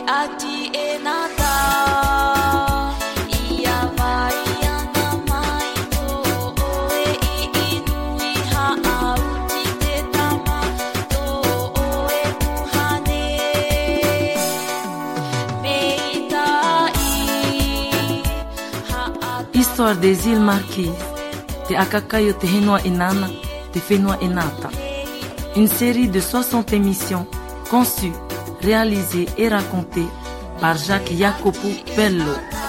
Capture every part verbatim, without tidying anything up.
Histoire des îles Marquises, de Akakayo te Henua Inana, de Fenua Inata. Une série de soixante émissions conçues, réalisées et racontées par Jacques Jacopo Bello.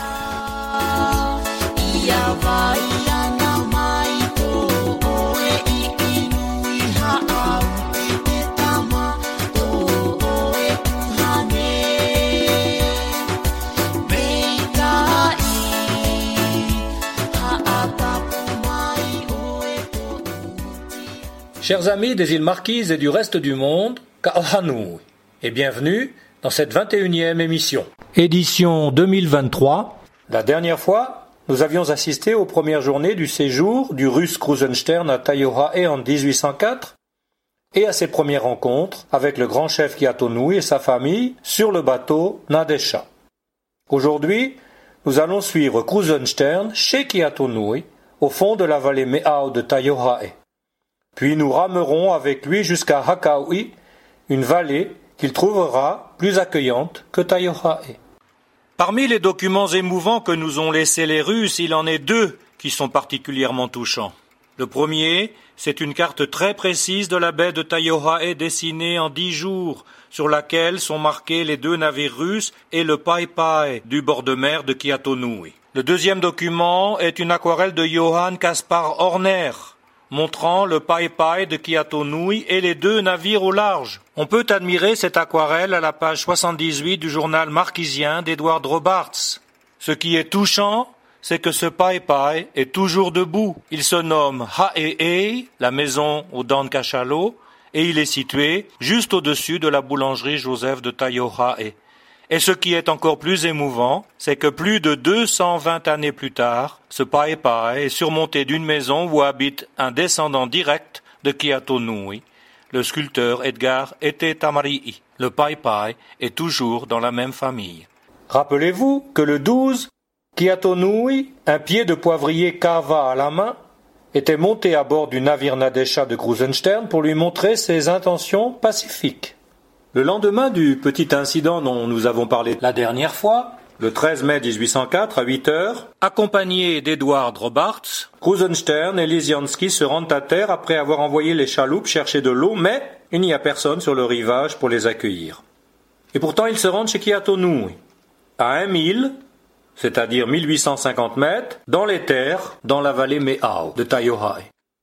Chers amis des îles Marquises et du reste du monde, Ka'ahanui, et bienvenue dans cette vingt et unième émission. Édition deux mille vingt-trois. La dernière fois, nous avions assisté aux premières journées du séjour du russe Krusenstern à Taiohae en dix-huit cent quatre et à ses premières rencontres avec le grand chef Kiatonui et sa famille sur le bateau Nadesha. Aujourd'hui, nous allons suivre Krusenstern chez Kiatonui au fond de la vallée Me'ao de Taiohae. Puis nous ramerons avec lui jusqu'à Hakaui, une vallée qu'il trouvera plus accueillante que Taiohae. Parmi les documents émouvants que nous ont laissés les Russes, il en est deux qui sont particulièrement touchants. Le premier, c'est une carte très précise de la baie de Taiohae dessinée en dix jours, sur laquelle sont marqués les deux navires russes et le Pai Pai du bord de mer de Kiatonui. Le deuxième document est une aquarelle de Johann Caspar Horner, montrant le Pai Pai de Kiatonui et les deux navires au large. On peut admirer cette aquarelle à la page soixante-dix-huit du journal marquisien d'Edward Robarts. Ce qui est touchant, c'est que ce Pai Pai est toujours debout. Il se nomme Ha'e'ei, la maison aux dents de cachalot, et il est situé juste au-dessus de la boulangerie Joseph de Taiohae. Et ce qui est encore plus émouvant, c'est que plus de deux cent vingt années plus tard, ce Pai Pai est surmonté d'une maison où habite un descendant direct de Kiatonui, le sculpteur Edgar Ete Tamarii. Le Pai Pai est toujours dans la même famille. Rappelez-vous que le douze, Kiatonui, un pied de poivrier kava à la main, était monté à bord du navire Nadesha de Krusenstern pour lui montrer ses intentions pacifiques. Le lendemain du petit incident dont nous avons parlé la dernière fois, le treize mai dix-huit cent quatre à huit heures, accompagnés d'Edward Robarts, Krusenstern et Lisiansky se rendent à terre après avoir envoyé les chaloupes chercher de l'eau, mais il n'y a personne sur le rivage pour les accueillir. Et pourtant ils se rendent chez Kiatonui, à un mille, c'est-à-dire mille huit cent cinquante mètres, dans les terres, dans la vallée Me'ao de Taiohae.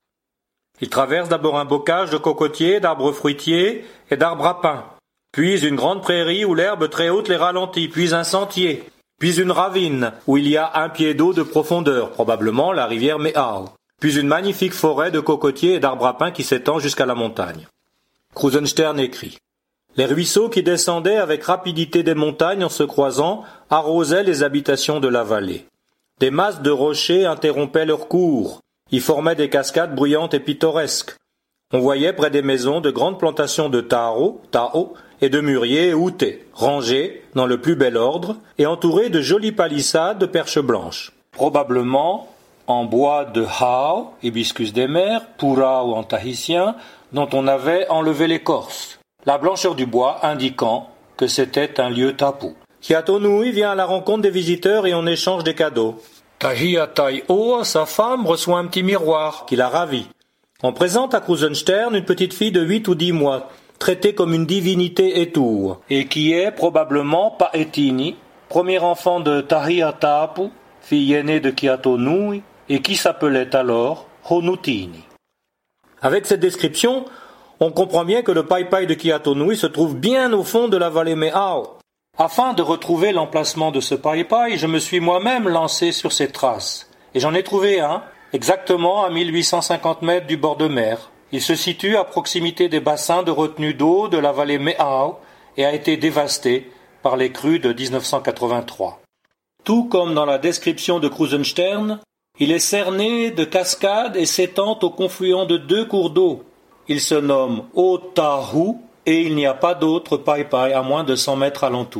Ils traversent d'abord un bocage de cocotiers, d'arbres fruitiers et d'arbres à pin, puis une grande prairie où l'herbe très haute les ralentit, puis un sentier, puis une ravine où il y a un pied d'eau de profondeur, probablement la rivière Me'ao, puis une magnifique forêt de cocotiers et d'arbres à pin qui s'étend jusqu'à la montagne. Krusenstern écrit: les ruisseaux qui descendaient avec rapidité des montagnes en se croisant arrosaient les habitations de la vallée. Des masses de rochers interrompaient leur cours, y formaient des cascades bruyantes et pittoresques. On voyait près des maisons de grandes plantations de taro, tao, et de mûriers ou thé, rangés dans le plus bel ordre et entourés de jolies palissades de perches blanches. Probablement en bois de hao, hibiscus des mers, purao en tahitien, dont on avait enlevé l'écorce, la blancheur du bois indiquant que c'était un lieu tapu. Kiatonui vient à la rencontre des visiteurs et on échange des cadeaux. Tahiatai Oa, sa femme, reçoit un petit miroir qui la ravit. On présente à Krusenstern une petite fille de huit ou dix mois, traitée comme une divinité étour, et qui est probablement Paetini, premier enfant de Tahiatapu, fille aînée de Kiatonui, et qui s'appelait alors Honutini. Avec cette description, on comprend bien que le Pai Pai de Kiatonui se trouve bien au fond de la vallée Me'ao. Afin de retrouver l'emplacement de ce Pai Pai, je me suis moi-même lancé sur ses traces, et j'en ai trouvé un, exactement à mille huit cent cinquante mètres du bord de mer. Il se situe à proximité des bassins de retenue d'eau de la vallée Me'ao et a été dévasté par les crues de dix-neuf cent quatre-vingt-trois. Tout comme dans la description de Krusenstern, il est cerné de cascades et s'étend au confluent de deux cours d'eau. Il se nomme Otahu et il n'y a pas d'autre Pai Pai à moins de cent mètres alentour.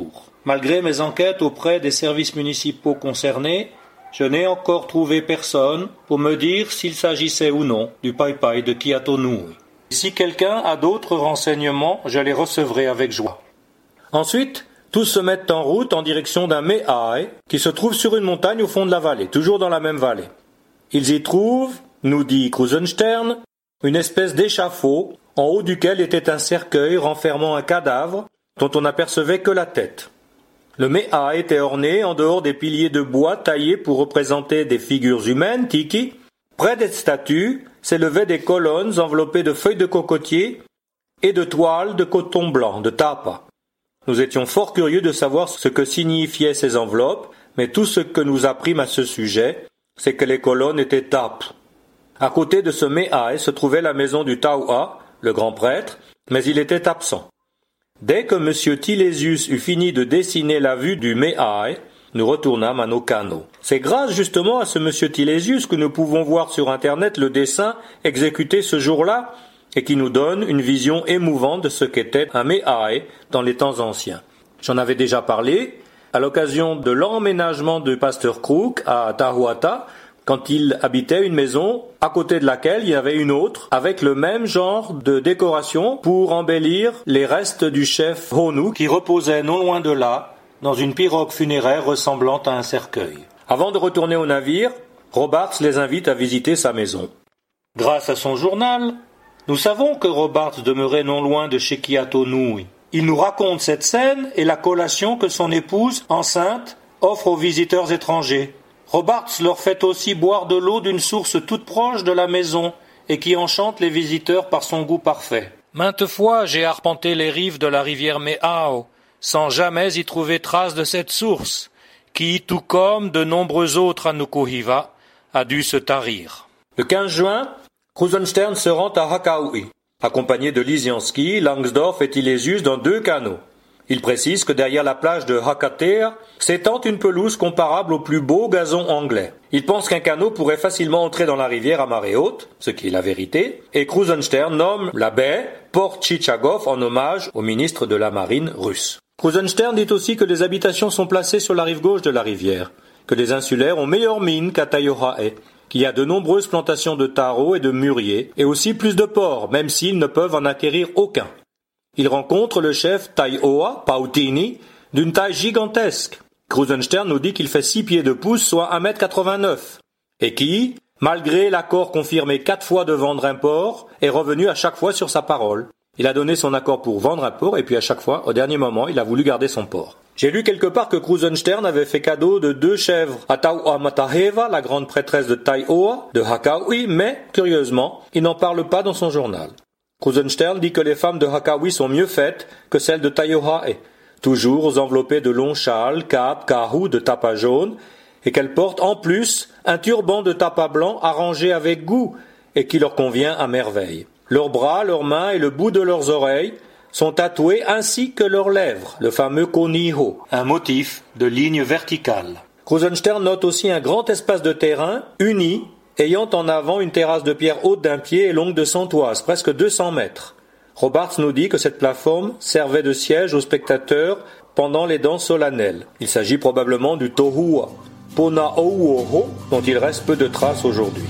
malgré mes enquêtes auprès des services municipaux concernés, je n'ai encore trouvé personne pour me dire s'il s'agissait ou non du Pai-Pai de Kiatonui. Si quelqu'un a d'autres renseignements, je les recevrai avec joie. Ensuite, tous se mettent en route en direction d'un Me'ai qui se trouve sur une montagne au fond de la vallée, toujours dans la même vallée. Ils y trouvent, nous dit Krusenstern, une espèce d'échafaud en haut duquel était un cercueil renfermant un cadavre dont on n'apercevait que la tête. Le Me'ai était orné, en dehors des piliers de bois taillés pour représenter des figures humaines, tiki. Près des statues s'élevaient des colonnes enveloppées de feuilles de cocotier et de toiles de coton blanc, de tapa. Nous étions fort curieux de savoir ce que signifiaient ces enveloppes, mais tout ce que nous apprîmes à ce sujet, c'est que les colonnes étaient tap. À côté de ce Me'ai se trouvait la maison du Taua, le grand prêtre, mais il était absent. Dès que M. Tilésius eut fini de dessiner la vue du Me'ai, nous retournâmes à nos canaux. C'est grâce justement à ce M. Tilésius que nous pouvons voir sur Internet le dessin exécuté ce jour-là et qui nous donne une vision émouvante de ce qu'était un Me'ai dans les temps anciens. J'en avais déjà parlé à l'occasion de l'emménagement du pasteur Crook à Tahuata, quand il habitait une maison à côté de laquelle il y avait une autre avec le même genre de décoration pour embellir les restes du chef Honu qui reposait non loin de là dans une pirogue funéraire ressemblant à un cercueil. Avant de retourner au navire, Robarts les invite à visiter sa maison. Grâce à son journal, nous savons que Robarts demeurait non loin de chez Kiatonui. Il nous raconte cette scène et la collation que son épouse, enceinte, offre aux visiteurs étrangers. Robarts leur fait aussi boire de l'eau d'une source toute proche de la maison et qui enchante les visiteurs par son goût parfait. Maintes fois j'ai arpenté les rives de la rivière Me'ao, sans jamais y trouver trace de cette source, qui, tout comme de nombreux autres à Nukuhiva, a dû se tarir. Le quinze juin, Krusenstern se rend à Hakaui, accompagné de Lisiansky, Langsdorff et Tilésius dans deux canots. Il précise que derrière la plage de Hakatea s'étend une pelouse comparable au plus beau gazon anglais. Il pense qu'un canot pourrait facilement entrer dans la rivière à marée haute, ce qui est la vérité, et Krusenstern nomme la baie Port Chichagov en hommage au ministre de la marine russe. Krusenstern dit aussi que les habitations sont placées sur la rive gauche de la rivière, que les insulaires ont meilleure mine qu'à Taiohae, qu'il y a de nombreuses plantations de taro et de mûriers, et aussi plus de porcs, même s'ils ne peuvent en acquérir aucun. Il rencontre le chef Taioa, Pautini, d'une taille gigantesque. Krusenstern nous dit qu'il fait six pieds de pouce, soit un mètre quatre-vingt-neuf, et qui, malgré l'accord confirmé quatre fois de vendre un porc, est revenu à chaque fois sur sa parole. Il a donné son accord pour vendre un porc, et puis à chaque fois, au dernier moment, il a voulu garder son porc. J'ai lu quelque part que Krusenstern avait fait cadeau de deux chèvres à Taua Mataheva, la grande prêtresse de Taioa, de Hakaui, mais, curieusement, il n'en parle pas dans son journal. Krusenstern dit que les femmes de Hakaui sont mieux faites que celles de Taiohae, toujours enveloppées de longs châles, capes, kahus de tapa jaune, et qu'elles portent en plus un turban de tapa blanc arrangé avec goût et qui leur convient à merveille. Leurs bras, leurs mains et le bout de leurs oreilles sont tatoués ainsi que leurs lèvres, le fameux koniho, un motif de ligne verticale. Krusenstern note aussi un grand espace de terrain uni, ayant en avant une terrasse de pierre haute d'un pied et longue de cent toises, presque deux cents mètres. Robarts nous dit que cette plateforme servait de siège aux spectateurs pendant les danses solennelles. Il s'agit probablement du Tohua, Pona Ouoho, dont il reste peu de traces aujourd'hui.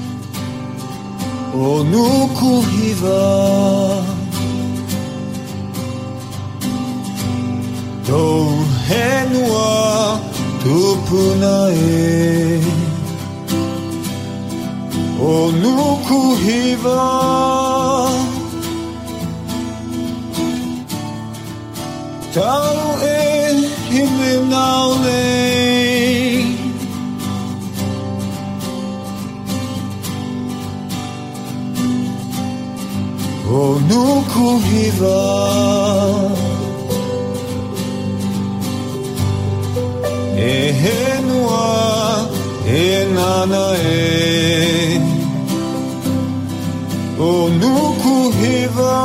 Onukuhiva Tohenwa Tupunae Onukuhiva Tau e himinaule Onukuhiva Ehenua enanae Onukuhiva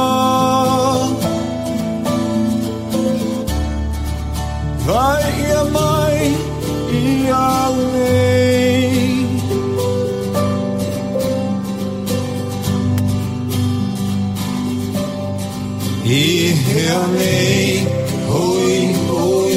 Vai iamai iaune Iheane hoi hoi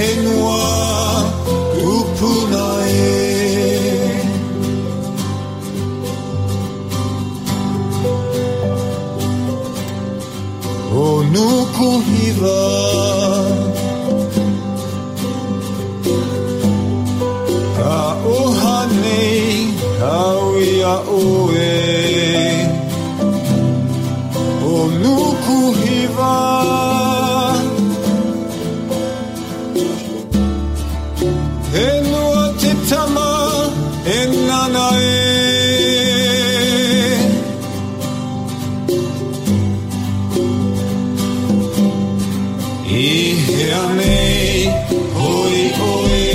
henua tupunae. O nuku hiva ka ohanei hauia oe. O nuku hiva henua te tama e nana e. Nei hoi oe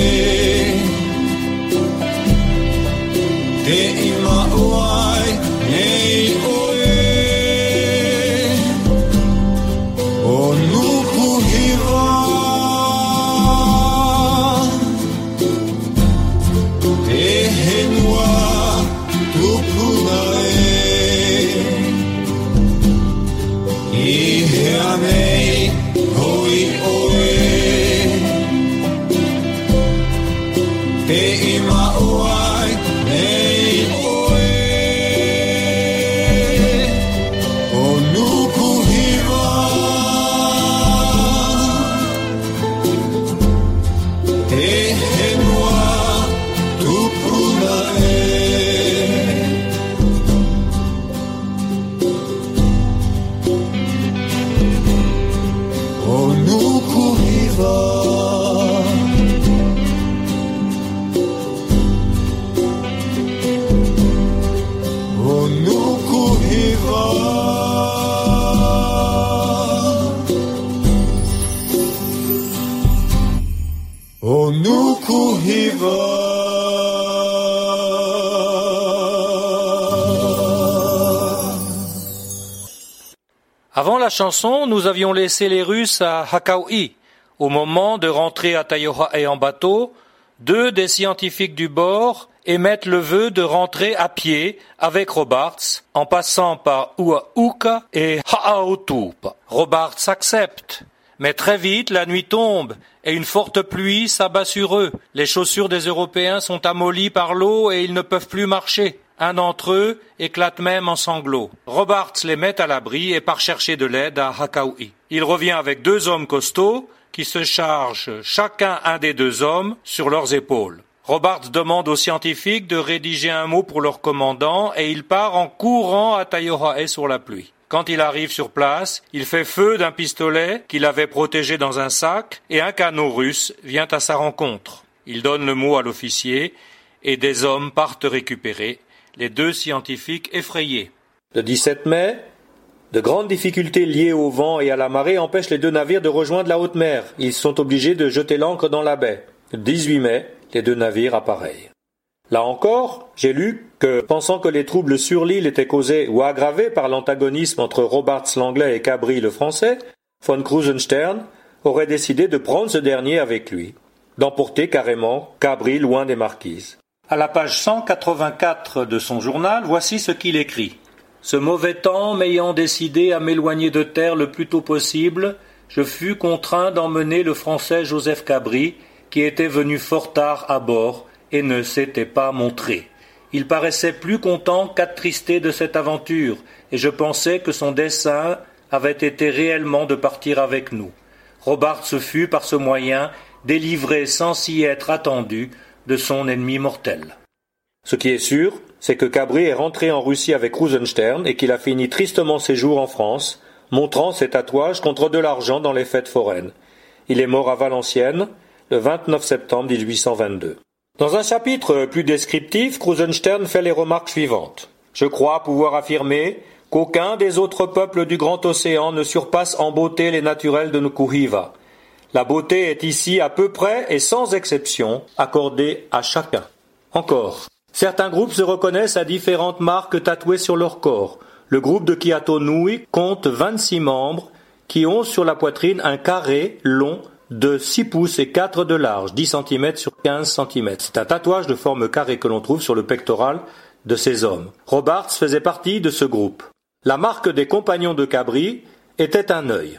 te ima oai nei oe o nuku hiva te henua tupunae I hea nei hoi oe te ima oai nei oe o nuku hiva te henua tupunae o nuku hiva O nuku hiva. Avant la chanson, nous avions laissé les Russes à Hakau'i. Au moment de rentrer à Taiohae en bateau, deux des scientifiques du bord émettent le vœu de rentrer à pied avec Robarts, en passant par Ua'uka et Ha'aotupa. Robarts accepte. Mais très vite, la nuit tombe et une forte pluie s'abat sur eux. Les chaussures des Européens sont amollies par l'eau et ils ne peuvent plus marcher. Un d'entre eux éclate même en sanglots. Robarts les met à l'abri et part chercher de l'aide à Hakau'i. Il revient avec deux hommes costauds qui se chargent chacun un des deux hommes sur leurs épaules. Robarts demande aux scientifiques de rédiger un mot pour leur commandant et il part en courant à Taiohae sur la pluie. Quand il arrive sur place, il fait feu d'un pistolet qu'il avait protégé dans un sac et un canot russe vient à sa rencontre. Il donne le mot à l'officier et des hommes partent récupérer les deux scientifiques effrayés. Le dix-sept mai, de grandes difficultés liées au vent et à la marée empêchent les deux navires de rejoindre la haute mer. Ils sont obligés de jeter l'ancre dans la baie. Le dix-huit mai, les deux navires appareillent. Là encore, j'ai lu que, pensant que les troubles sur l'île étaient causés ou aggravés par l'antagonisme entre Robarts l'anglais et Cabri le français, von Krusenstern aurait décidé de prendre ce dernier avec lui, d'emporter carrément Cabri loin des marquises. À la page cent quatre-vingt-quatre de son journal, voici ce qu'il écrit. Ce mauvais temps m'ayant décidé à m'éloigner de terre le plus tôt possible, je fus contraint d'emmener le français Joseph Cabri, qui était venu fort tard à bord et ne s'était pas montré. Il paraissait plus content qu'attristé de cette aventure, et je pensais que son dessein avait été réellement de partir avec nous. Robarts fut, par ce moyen, délivré sans s'y être attendu de son ennemi mortel. Ce qui est sûr, c'est que Cabri est rentré en Russie avec Krusenstern et qu'il a fini tristement ses jours en France, montrant ses tatouages contre de l'argent dans les fêtes foraines. Il est mort à Valenciennes le vingt-neuf septembre mille huit cent vingt-deux. Dans un chapitre plus descriptif, Krusenstern fait les remarques suivantes. « Je crois pouvoir affirmer qu'aucun des autres peuples du grand océan ne surpasse en beauté les naturels de Nukuhiva. La beauté est ici à peu près et sans exception accordée à chacun. » Encore. Certains groupes se reconnaissent à différentes marques tatouées sur leur corps. Le groupe de Kiato Nui compte vingt-six membres qui ont sur la poitrine un carré long de six pouces et quatre de large, dix centimètres sur quinze centimètres. C'est un tatouage de forme carrée que l'on trouve sur le pectoral de ces hommes. Robarts faisait partie de ce groupe. La marque des compagnons de Cabri était un œil.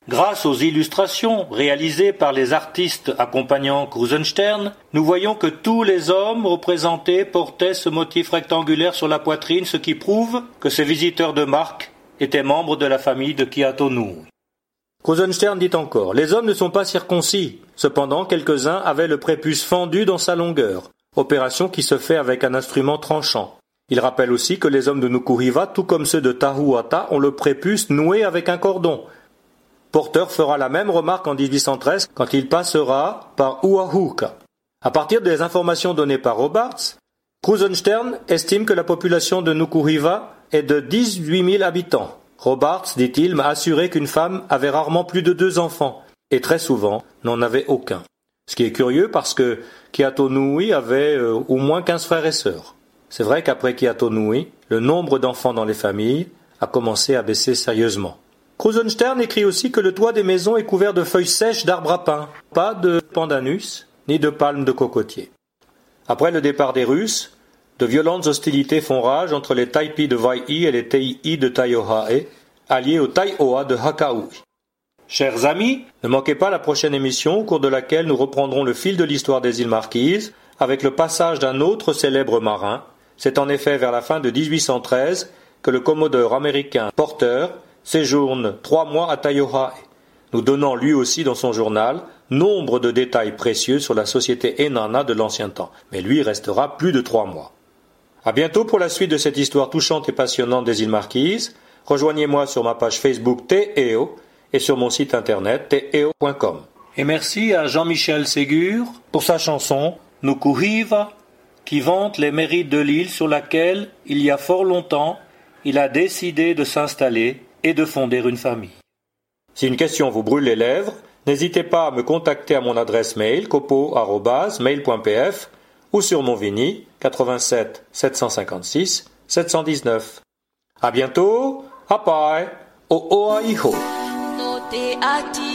Grâce aux illustrations réalisées par les artistes accompagnant Krusenstern, nous voyons que tous les hommes représentés portaient ce motif rectangulaire sur la poitrine, ce qui prouve que ces visiteurs de marque étaient membres de la famille de Kiatonui. Krusenstern dit encore « Les hommes ne sont pas circoncis. Cependant, quelques-uns avaient le prépuce fendu dans sa longueur, opération qui se fait avec un instrument tranchant. Il rappelle aussi que les hommes de Nukuhiva, tout comme ceux de Tahuata, ont le prépuce noué avec un cordon. Porter fera la même remarque en dix-huit cent treize quand il passera par Uahuka. À partir des informations données par Robarts, Krusenstern estime que la population de Nukuhiva est de dix-huit mille habitants. Robarts, dit-il, m'a assuré qu'une femme avait rarement plus de deux enfants, et très souvent n'en avait aucun. Ce qui est curieux parce que Kiatonui avait euh, au moins quinze frères et sœurs. C'est vrai qu'après Kiatonui, le nombre d'enfants dans les familles a commencé à baisser sérieusement. Krusenstern écrit aussi que le toit des maisons est couvert de feuilles sèches d'arbres à pain, pas de pandanus ni de palmes de cocotier. Après le départ des Russes, de violentes hostilités font rage entre les Taipi de Wai'i et les Tei'i de Taiohae, alliés aux Taioa de Hakaui. Chers amis, ne manquez pas la prochaine émission au cours de laquelle nous reprendrons le fil de l'histoire des îles Marquises avec le passage d'un autre célèbre marin. C'est en effet vers la fin de dix-huit cent treize que le commodore américain Porter séjourne trois mois à Taiohae, nous donnant lui aussi dans son journal nombre de détails précieux sur la société Enana de l'ancien temps, mais lui restera plus de trois mois. À bientôt pour la suite de cette histoire touchante et passionnante des îles Marquises. Rejoignez-moi sur ma page Facebook Te Eo et sur mon site internet te eo point com. Et merci à Jean-Michel Ségur pour sa chanson Nukuhiva, qui vante les mérites de l'île sur laquelle, il y a fort longtemps, il a décidé de s'installer et de fonder une famille. Si une question vous brûle les lèvres, n'hésitez pas à me contacter à mon adresse mail copo arobase mail point p f ou sur mon Vini quatre-vingt-sept sept cent cinquante-six sept cent dix-neuf. À bientôt, hapai, o oaiho. No te ati